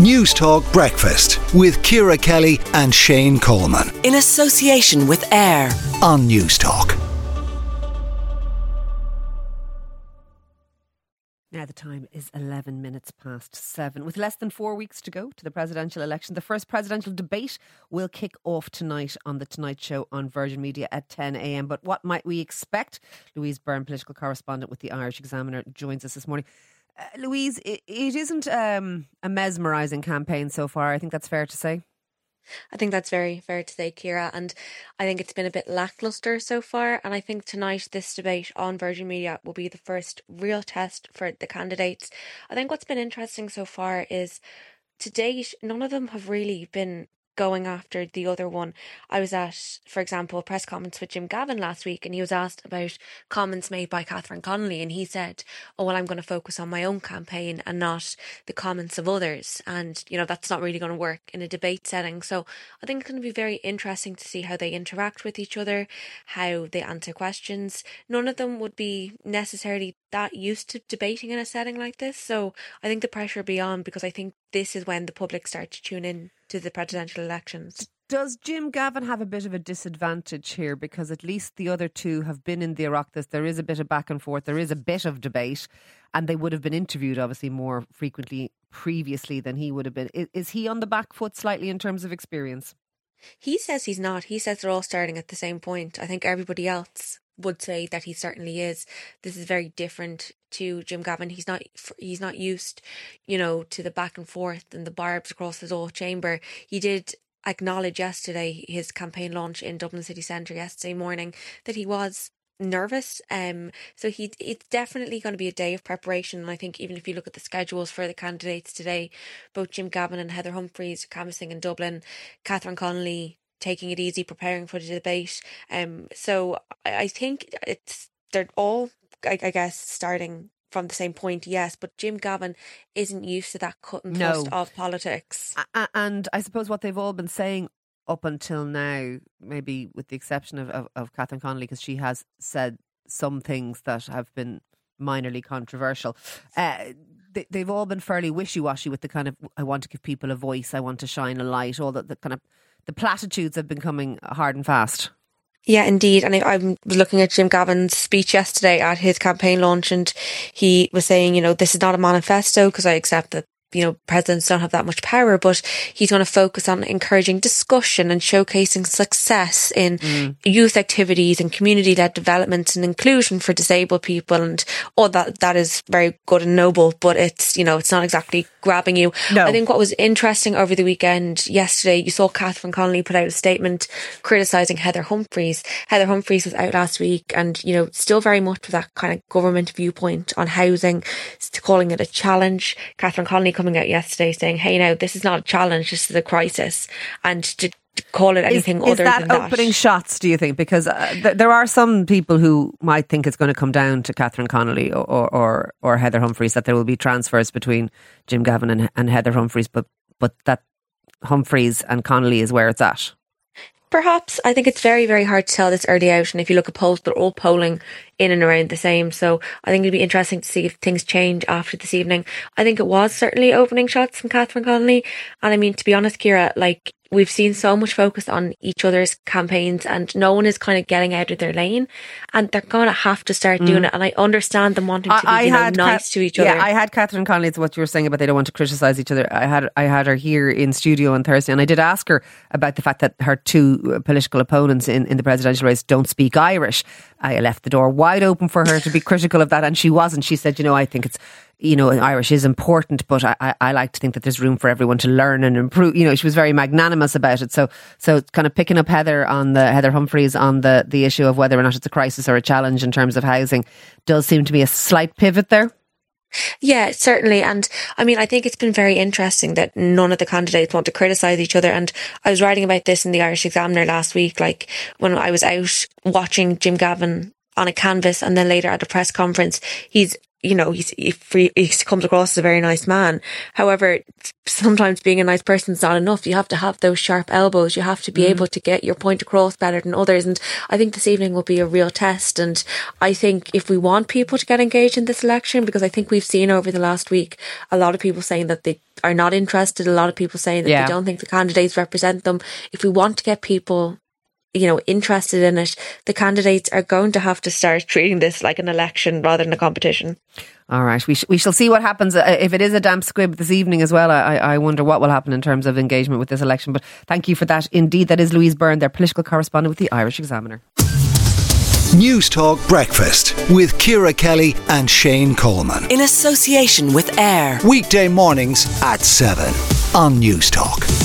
News Talk Breakfast with Ciara Kelly and Shane Coleman. In association with AIR on News Talk. Now the time is 11 minutes past 7. With less than 4 weeks to go to the presidential election, the first presidential debate will kick off tonight on The Tonight Show on Virgin Media at 10 a.m. But what might we expect? Louise Byrne, political correspondent with the Irish Examiner, joins us this morning. Louise, it isn't a mesmerising campaign so far. I think that's fair to say. I think that's very fair to say, Ciara, and I think it's been a bit lacklustre so far, and I think tonight this debate on Virgin Media will be the first real test for the candidates. I think what's been interesting so far is, to date, none of them have really been going after the other one. I was at, for example, a press conference with Jim Gavin last week, and he was asked about comments made by Catherine Connolly, and he said, oh, well, I'm going to focus on my own campaign and not the comments of others. And, you know, that's not really going to work in a debate setting. So I think it's going to be very interesting to see how they interact with each other, how they answer questions. None of them would be necessarily that used to debating in a setting like this. So I think the pressure will be on, because I think this is when the public start to tune in to the presidential elections. Does Jim Gavin have a bit of a disadvantage here? Because at least the other two have been in the Oireachtas. There is a bit of back and forth. There is a bit of debate. And they would have been interviewed, obviously, more frequently previously than he would have been. Is he on the back foot slightly in terms of experience? He says he's not. He says they're all starting at the same point. I think everybody else would say that he certainly is. This is very different to Jim Gavin. He's not used, you know, to the back and forth and the barbs across his old chamber. He did acknowledge yesterday, his campaign launch in Dublin city centre yesterday morning, that he was nervous. So it's definitely going to be a day of preparation. And I think even if you look at the schedules for the candidates today, both Jim Gavin and Heather Humphreys canvassing in Dublin, Catherine Connolly taking it easy, preparing for the debate. So I think they're all, I guess, starting from the same point, yes, but Jim Gavin isn't used to that cut and thrust of politics. And I suppose what they've all been saying up until now, maybe with the exception of Catherine Connolly, because she has said some things that have been minorly controversial, they've all been fairly wishy-washy with the kind of, I want to give people a voice, I want to shine a light, all the kind of, the platitudes have been coming hard and fast. Yeah, indeed. And I was looking at Jim Gavin's speech yesterday at his campaign launch, and he was saying, you know, this is not a manifesto, because I accept that, you know, presidents don't have that much power, but he's going to focus on encouraging discussion and showcasing success in youth activities and community-led development and inclusion for disabled people, and all that is very good and noble, but it's, you know, it's not exactly grabbing you. No. I think what was interesting over the weekend, yesterday, you saw Catherine Connolly put out a statement criticising Heather Humphreys. Heather Humphreys was out last week and, you know, still very much with that kind of government viewpoint on housing, calling it a challenge. Catherine Connolly coming out yesterday saying, hey, now this is not a challenge, this is a crisis, and to call it anything other than that. Is that opening shots, do you think? Because there are some people who might think it's going to come down to Catherine Connolly or Heather Humphreys, that there will be transfers between Jim Gavin and Heather Humphreys, but that Humphreys and Connolly is where it's at. Perhaps. I think it's very, very hard to tell this early out. And if you look at polls, they're all polling in and around the same. So I think it'd be interesting to see if things change after this evening. I think it was certainly opening shots from Catherine Connolly. And I mean, to be honest, Ciara, like, we've seen so much focus on each other's campaigns and no one is kind of getting out of their lane, and they're going to have to start doing it. And I understand them wanting to be nice to each other. Yeah, I had Catherine Connolly, it's what you were saying about they don't want to criticise each other. I had her here in studio on Thursday, and I did ask her about the fact that her two political opponents in the presidential race don't speak Irish. I left the door wide open for her to be critical of that, and she wasn't. She said, you know, I think it's, you know, Irish is important, but I like to think that there's room for everyone to learn and improve. You know, she was very magnanimous about it. So kind of picking up Heather Humphreys on the issue of whether or not it's a crisis or a challenge in terms of housing does seem to be a slight pivot there. Yeah, certainly. And I mean, I think it's been very interesting that none of the candidates want to criticise each other. And I was writing about this in the Irish Examiner last week, like when I was out watching Jim Gavin on a canvas and then later at a press conference, he's you know, he comes across as a very nice man. However, sometimes being a nice person is not enough. You have to have those sharp elbows. You have to be able to get your point across better than others. And I think this evening will be a real test. And I think if we want people to get engaged in this election, because I think we've seen over the last week a lot of people saying that they are not interested, a lot of people saying that they don't think the candidates represent them. If we want to get people, you know, interested in it, the candidates are going to have to start treating this like an election rather than a competition. All right, we shall see what happens. If it is a damp squib this evening as well, I wonder what will happen in terms of engagement with this election. But thank you for that. Indeed, that is Louise Byrne, their political correspondent with the Irish Examiner. News Talk Breakfast with Ciara Kelly and Shane Coleman. In association with AIR. Weekday mornings at 7 on News Talk.